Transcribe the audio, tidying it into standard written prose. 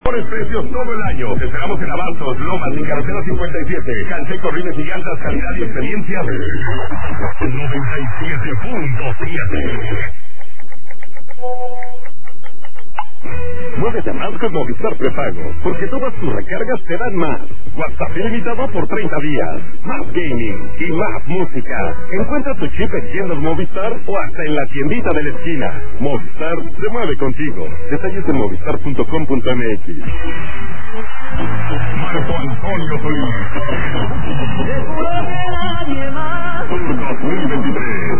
Mejores precios todo el año. Te esperamos en Abastos, Lomas y Carretera 57. Canseco, rines y llantas, calidad y experiencia. 97.7. Muévete más con Movistar Prepago, porque todas tus recargas te dan más. WhatsApp ilimitado por 30 días, más gaming y más música. Encuentra tu chip en tiendas Movistar o hasta en la tiendita de la esquina. Movistar se mueve contigo. Detalles en movistar.com.mx. Marco Antonio Solís. Tour 2023.